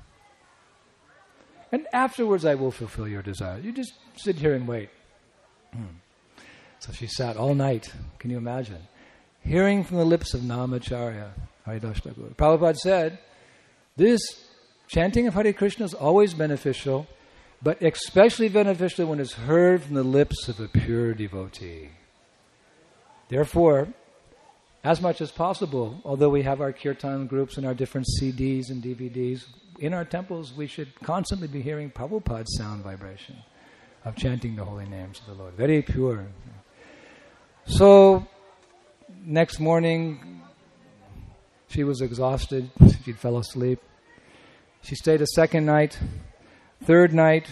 And afterwards I will fulfill your desire. You just sit here and wait. Hmm. So she sat all night, can you imagine? Hearing from the lips of Namacharya, Haridas Thakur. Prabhupada said, this chanting of Hare Krishna is always beneficial, but especially beneficial when it's heard from the lips of a pure devotee. Therefore, as much as possible, although we have our kirtan groups and our different C Ds and D V Ds, in our temples we should constantly be hearing Prabhupada's sound vibration of chanting the holy names of the Lord. Very pure. So, next morning, she was exhausted. She fell asleep. She stayed a second night. Third night,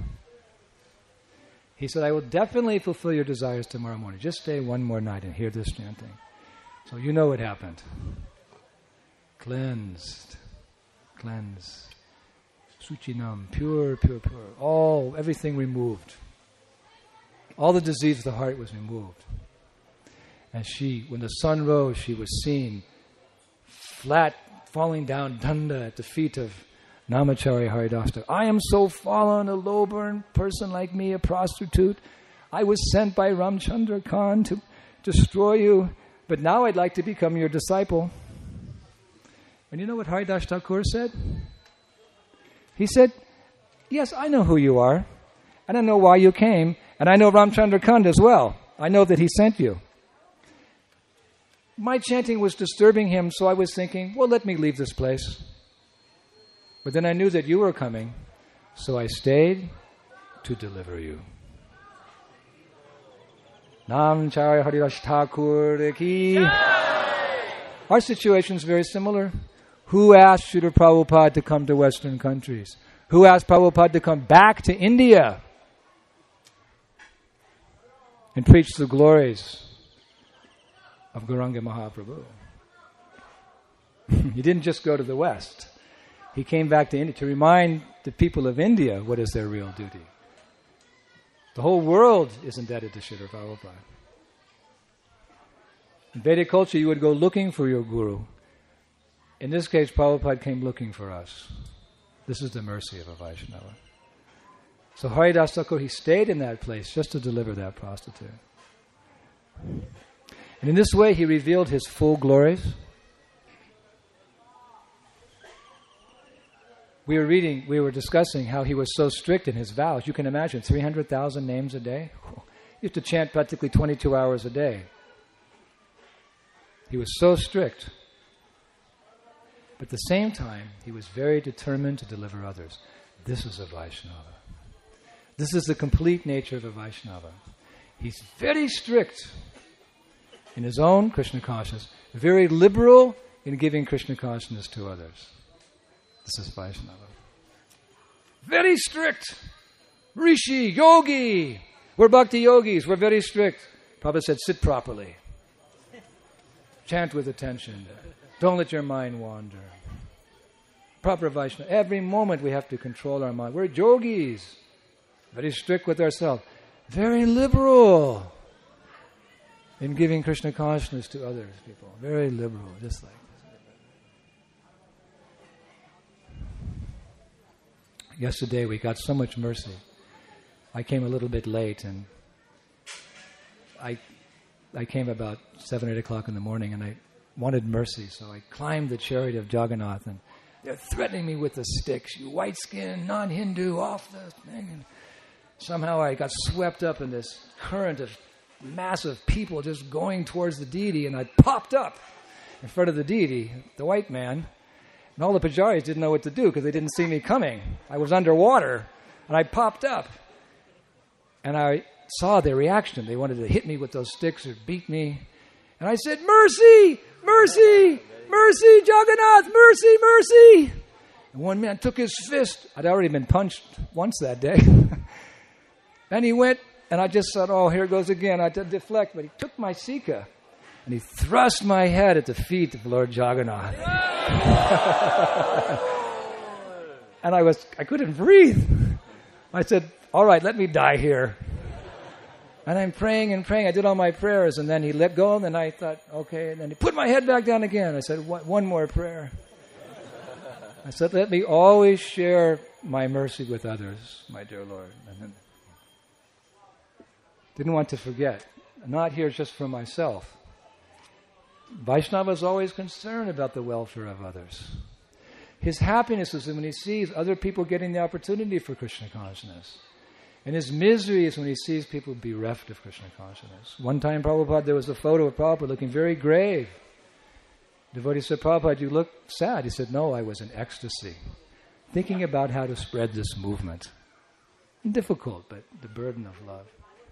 he said, I will definitely fulfill your desires tomorrow morning. Just stay one more night and hear this chanting. So you know what happened. Cleansed. Cleansed. Suchinam. Pure, pure, pure. All, everything removed. All the disease of the heart was removed. And she, when the sun rose, she was seen flat, falling down danda at the feet of Namacharya Haridas Thakur. I am so fallen, a low-born person like me, a prostitute. I was sent by Ramchandra Khan to destroy you, but now I'd like to become your disciple. And you know what Haridas Thakur said? He said, yes, I know who you are, I don't know why you came, and I know Ramchandra Kand as well. I know that he sent you. My chanting was disturbing him, so I was thinking, well, let me leave this place. But then I knew that you were coming, so I stayed to deliver you. Nam Chai Haridas Thakur ki. Our situation is very similar. Who asked Srila Prabhupada to come to Western countries? Who asked Prabhupada to come back to India and preach the glories of Gauranga Mahaprabhu? He didn't just go to the West. He came back to India to remind the people of India what is their real duty. The whole world is indebted to Srila Prabhupada. In Vedic culture, you would go looking for your guru. In this case, Prabhupada came looking for us. This is the mercy of a Vaishnava. So Haridas Thakur, he stayed in that place just to deliver that prostitute. And in this way, he revealed his full glories. We were reading, we were discussing how he was so strict in his vows. You can imagine, three hundred thousand names a day. You have to chant practically twenty-two hours a day. He was so strict. But at the same time, he was very determined to deliver others. This is a Vaishnava. This is the complete nature of a Vaishnava. He's very strict in his own Krishna consciousness, very liberal in giving Krishna consciousness to others. This is Vaishnava. Very strict. Rishi, yogi. We're bhakti yogis. We're very strict. Prabhupada said, sit properly. Chant with attention. Don't let your mind wander. Proper Vaishnava. Every moment we have to control our mind. We're yogis. Very strict with ourselves. Very liberal in giving Krishna consciousness to others, people. Very liberal, just like this. Yesterday we got so much mercy. I came a little bit late, and I I came about seven, eight o'clock in the morning, and I wanted mercy, so I climbed the chariot of Jagannath, and they're threatening me with the sticks. You white-skinned, non-Hindu, off the thing. And somehow I got swept up in this current of massive people just going towards the deity, and I popped up in front of the deity, the white man, and all the pujaris didn't know what to do because they didn't see me coming. I was underwater, and I popped up, and I saw their reaction. They wanted to hit me with those sticks or beat me, and I said, mercy, mercy, mercy, Jagannath, mercy, mercy. And one man took his fist. I'd already been punched once that day. And he went, and I just thought, oh, here it goes again. I had to deflect, but he took my Sika, and he thrust my head at the feet of Lord Jagannath. And I was, I couldn't breathe. I said, all right, let me die here. And I'm praying and praying. I did all my prayers, and then he let go, and then I thought, okay. And then he put my head back down again. I said, one more prayer. I said, let me always share my mercy with others, my dear Lord. And then didn't want to forget. I'm not here just for myself. Vaishnava is always concerned about the welfare of others. His happiness is when he sees other people getting the opportunity for Krishna consciousness. And his misery is when he sees people bereft of Krishna consciousness. One time, Prabhupada, there was a photo of Prabhupada looking very grave. Devotee said, Prabhupada, you look sad. He said, no, I was in ecstasy, thinking about how to spread this movement. Difficult, but the burden of love.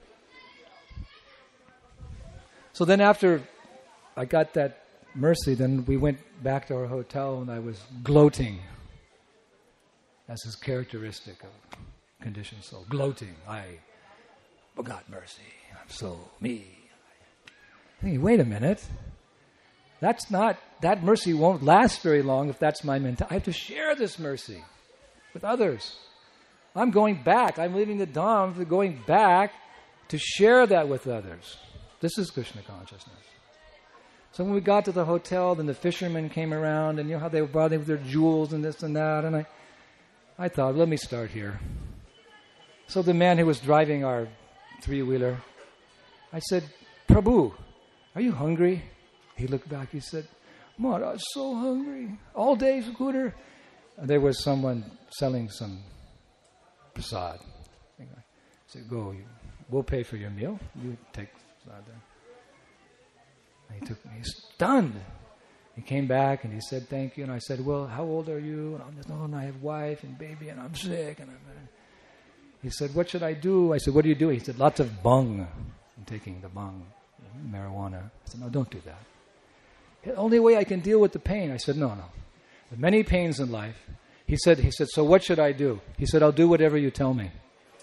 So then after I got that mercy, then we went back to our hotel, and I was gloating, as is characteristic of conditioned soul. Gloating. I got mercy. I'm so me. Thinking, wait a minute. That's not, that mercy won't last very long if that's my mentality. I have to share this mercy with others. I'm going back. I'm leaving the Dham for going back to share that with others. This is Krishna consciousness. So when we got to the hotel, then the fishermen came around, and you know how they were brought in with their jewels and this and that, and I, I thought, let me start here. So the man who was driving our three-wheeler, I said, Prabhu, are you hungry? He looked back, he said, Maharaj, so hungry. All day, Scooter. And there was someone selling some prasad. said, go, you, we'll pay for your meal. You take sadhana. And he took me, he's stunned. He came back and he said, thank you. And I said, well, how old are you? And I'm just, oh, and I have wife and baby and I'm sick. And I'm, he said, what should I do? I said, what do you do? He said, lots of bhang. I'm taking the bhang, marijuana. I said, no, don't do that. The only way I can deal with the pain. I said, no, no. There are many pains in life. He said, he said, so what should I do? He said, I'll do whatever you tell me.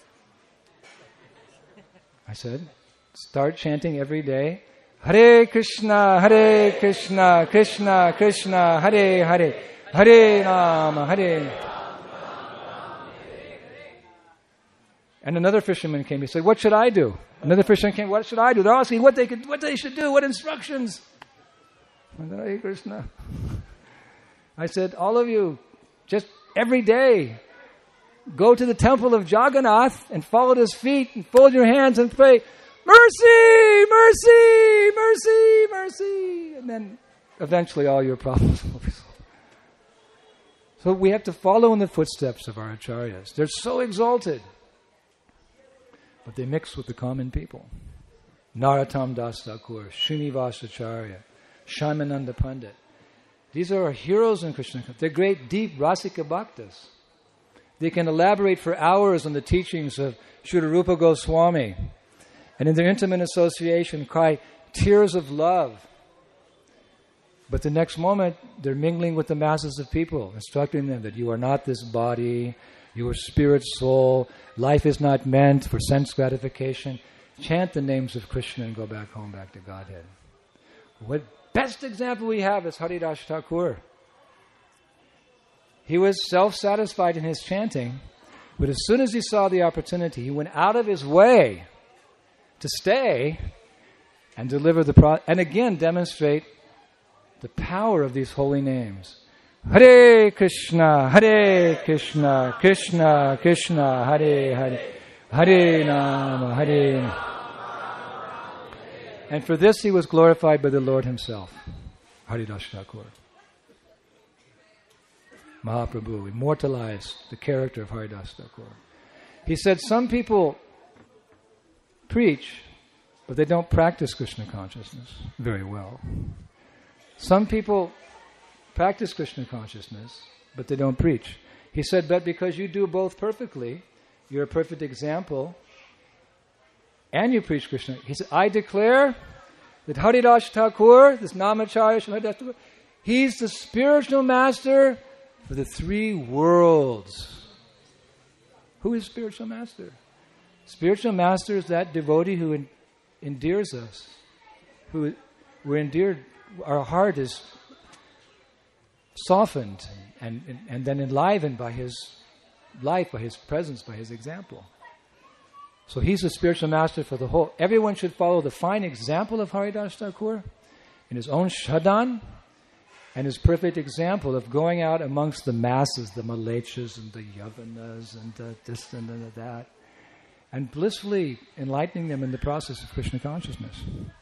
I said, start chanting every day. Hare Krishna, Hare Krishna, Krishna Krishna, Hare Hare, Hare Rama, Hare. And another fisherman came. He said, what should I do? Another fisherman came. What should I do? They're asking what they could, what they should do, what instructions. I said, Hare Krishna. I said, all of you, just every day, go to the temple of Jagannath and fall at his feet and fold your hands and pray, mercy, mercy, mercy, mercy. And then eventually all your problems will be solved. So we have to follow in the footsteps of our acharyas. They're so exalted, but they mix with the common people. Narottam Das Thakur, Srinivasa Acharya, Shyamananda Pandit. These are our heroes in Krishna. They're great, deep, rasika bhaktas. They can elaborate for hours on the teachings of Srila Rupa Goswami, and in their intimate association cry tears of love. But the next moment, they're mingling with the masses of people, instructing them that you are not this body, you are spirit, soul, life is not meant for sense gratification. Chant the names of Krishna and go back home, back to Godhead. What best example we have is Haridas Thakur. He was self-satisfied in his chanting, but as soon as he saw the opportunity, he went out of his way to stay and deliver the pro- and again demonstrate the power of these holy names. Hare Krishna, Hare Krishna, Krishna Krishna, Hare Hare, Hare Rama, Hare Rama. And for this he was glorified by the Lord himself, Haridas Thakur. Mahaprabhu immortalized the character of Haridas Thakur. He said, some people preach, but they don't practice Krishna consciousness very well. Some people practice Krishna consciousness, but they don't preach. He said, but because you do both perfectly, you're a perfect example, and you preach Krishna. He said, I declare that Haridas Thakur, this Namacharya, Haridas Thakur, he's the spiritual master for the three worlds. Who is spiritual master? Spiritual master is that devotee who en- endears us, who we're endeared, our heart is softened and, and, and then enlivened by his life, by his presence, by his example. So he's the spiritual master for the whole. Everyone should follow the fine example of Haridas Thakur in his own sadhan and his perfect example of going out amongst the masses, the Malechas and the Yavanas and the this and the that, and blissfully enlightening them in the process of Krishna consciousness.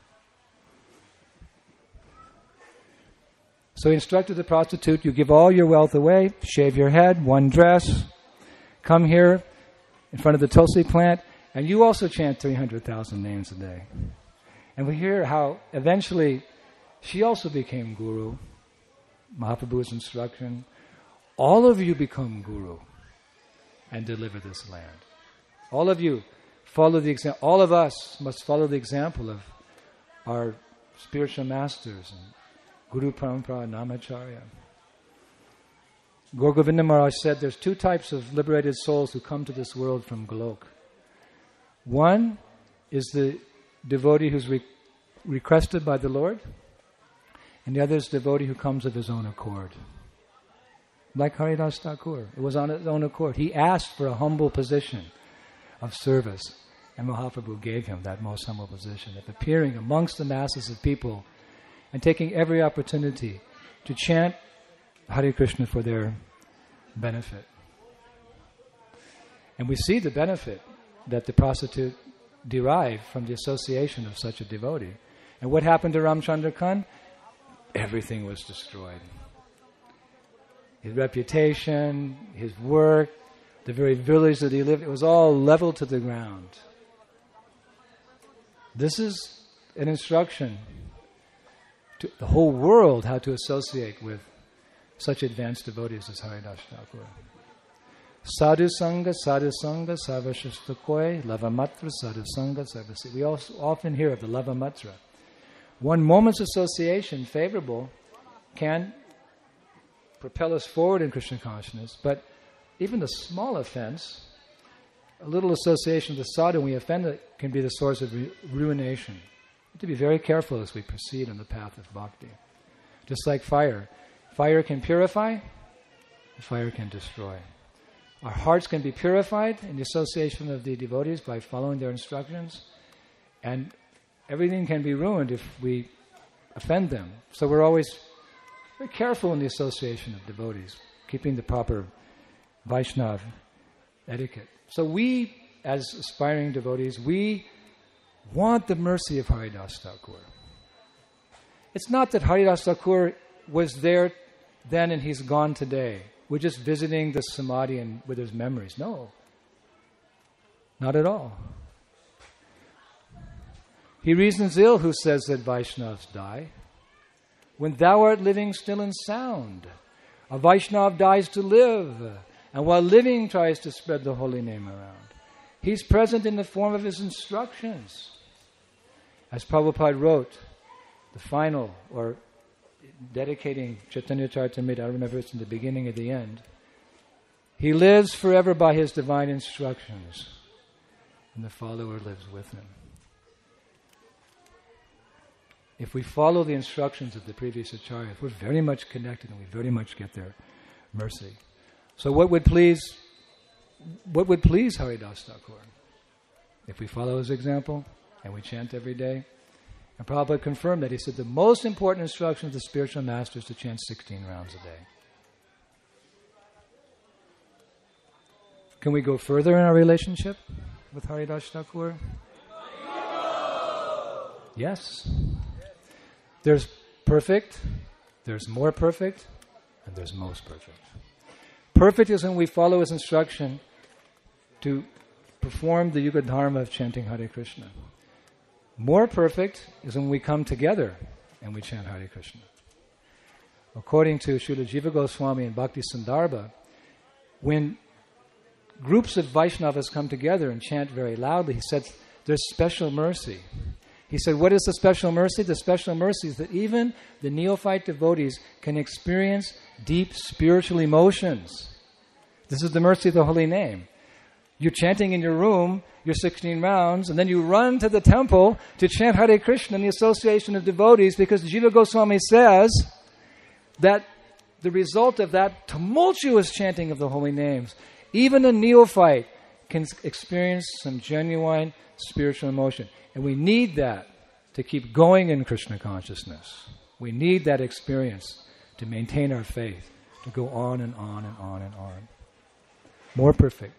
So he instructed the prostitute, you give all your wealth away, shave your head, one dress, come here in front of the Tulsi plant, and you also chant three hundred thousand names a day. And we hear how eventually she also became guru, Mahaprabhu's instruction. All of you become guru and deliver this land. All of you follow the example. All of us must follow the example of our spiritual masters and Guru Parampara, Namacharya. Gaur Govinda Maharaj said there's two types of liberated souls who come to this world from Golok. One is the devotee who's re- requested by the Lord, and the other is the devotee who comes of his own accord. Like Haridas Thakur, it was on his own accord. He asked for a humble position of service, and Mahaprabhu gave him that most humble position of appearing amongst the masses of people and taking every opportunity to chant Hare Krishna for their benefit. And we see the benefit that the prostitute derived from the association of such a devotee. And what happened to Ramchandra Khan? Everything was destroyed. His reputation, his work, the very village that he lived, it was all level to the ground. This is an instruction to the whole world how to associate with such advanced devotees as Haridas Thakur. Sadhu Sangha, Sadhu Sangha, Sarvashastakoi, Lavamatra, Sadhu Sangha, Sarvasi. We also often hear of the Lavamatra. One moment's association, favorable, can propel us forward in Krishna consciousness, but even the small offense, a little association with the sadhu, when we offend it, can be the source of ru- ruination. We have to be very careful as we proceed on the path of bhakti. Just like fire. Fire can purify, and fire can destroy. Our hearts can be purified in the association of the devotees by following their instructions, and everything can be ruined if we offend them. So we're always very careful in the association of devotees, keeping the proper Vaishnava etiquette. So we, as aspiring devotees, we want the mercy of Haridas Thakur. It's not that Haridas Thakur was there then and he's gone today. We're just visiting the samadhi and with his memories. No. Not at all. He reasons ill who says that Vaishnavas die. When thou art living still and sound, a Vaishnav dies to live, and while living tries to spread the holy name around. He's present in the form of his instructions. As Prabhupada wrote, the final, or dedicating Chaitanya Charitamrita, I don't remember if it's in the beginning or the end, he lives forever by his divine instructions, and the follower lives with him. If we follow the instructions of the previous acharyas, we're very much connected and we very much get their mercy. So what would please what would please Haridas Thakur? If we follow his example and we chant every day. And Prabhupada confirmed that. He said the most important instruction of the spiritual master is to chant sixteen rounds a day. Can we go further in our relationship with Haridas Thakur? Yes. There's perfect, there's more perfect, and there's most perfect. Perfect is when we follow his instruction to perform the Yuga Dharma of chanting Hare Krishna. More perfect is when we come together and we chant Hare Krishna. According to Srila Jiva Goswami and Bhakti Sandarbha, when groups of Vaishnavas come together and chant very loudly, he said, there's special mercy. He said, what is the special mercy? The special mercy is that even the neophyte devotees can experience deep spiritual emotions. This is the mercy of the holy name. You're chanting in your room, your sixteen rounds, and then you run to the temple to chant Hare Krishna in the association of devotees, because Jiva Goswami says that the result of that tumultuous chanting of the holy names, even a neophyte can experience some genuine spiritual emotion. And we need that to keep going in Krishna consciousness. We need that experience to maintain our faith, to go on and on and on and on. More perfect.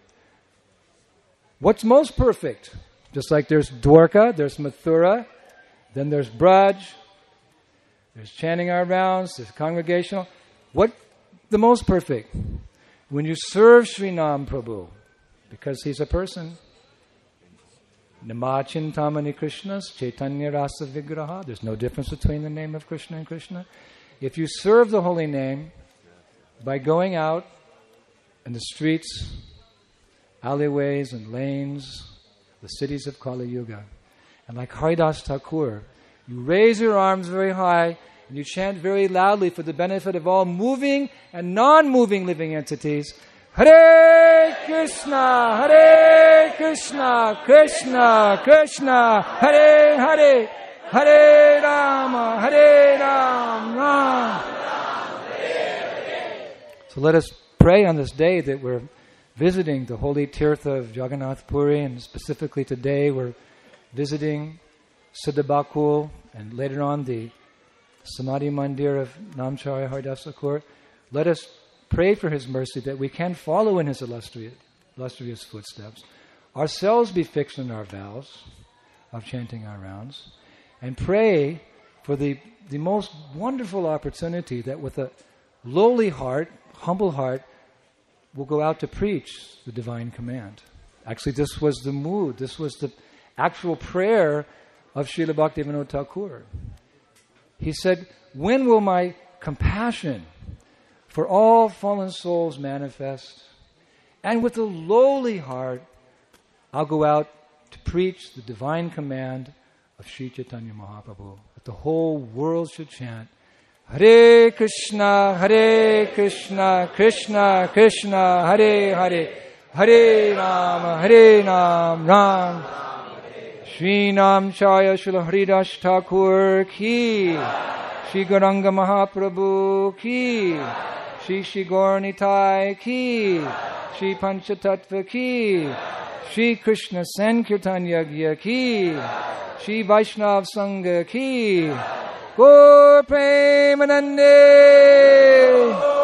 What's most perfect? Just like there's Dwarka, there's Mathura, then there's Braj, there's chanting our rounds, there's congregational. What the most perfect? When you serve Srinam Prabhu, because he's a person. Namachintamani Krishnas, Chaitanya Rasa Vigraha. There's no difference between the name of Krishna and Krishna. If you serve the holy name by going out in the streets, alleyways and lanes, the cities of Kali Yuga, and like Haridas Thakur, you raise your arms very high and you chant very loudly for the benefit of all moving and non-moving living entities, Hare Krishna, Hare Krishna, Krishna, Krishna, Hare Hare, Hare Rama, Hare Rama, Rama. So let us pray on this day that we're visiting the holy Tirtha of Jagannath Puri, and specifically today we're visiting Siddhabakul and later on the Samadhi Mandir of Namacharya Haridas Thakur. Let us pray for his mercy that we can follow in his illustrious, illustrious footsteps, ourselves be fixed in our vows of chanting our rounds, and pray for the, the most wonderful opportunity that with a lowly heart, humble heart, will go out to preach the divine command. Actually, this was the mood, this was the actual prayer of Srila Bhaktivinoda Thakur. He said, when will my compassion for all fallen souls manifest? And with a lowly heart, I'll go out to preach the divine command of Sri Chaitanya Mahaprabhu, that the whole world should chant, Hare Krishna, Hare Krishna, Krishna Krishna, Hare Hare, Hare Rama, Hare Ram, Ram. Shri Nam Chaya Srila Haridas Thakur ki, Shri Gauranga Mahaprabhu ki, Shri Shri Gaur Nitai ki, Shri Panchatattva ki, Shri Krishna Sankirtan Yagya ki, Shri Vaishnav Sangha ki, Gaur Premanande.